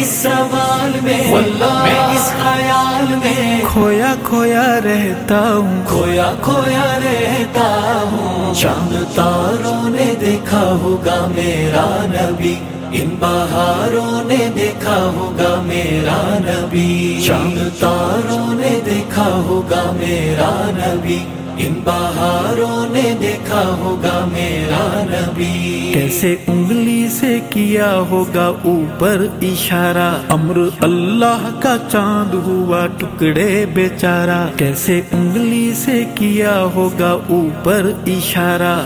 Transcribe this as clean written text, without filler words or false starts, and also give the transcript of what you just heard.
इस सवाल में, मैं इस ख्याल में खोया खोया रहता हूँ, खोया खोया रहता हूँ। चांद तारों ने देखा होगा मेरा नबी, इन बहारों ने देखा होगा मेरा नबी। चांद तारों ने देखा होगा मेरा नबी, इन बहारों ने देखा होगा मेरा नबी। कैसे उंगली से किया होगा ऊपर इशारा, अम्र अल्लाह का चांद हुआ टुकड़े बेचारा। कैसे उंगली से किया होगा ऊपर इशारा,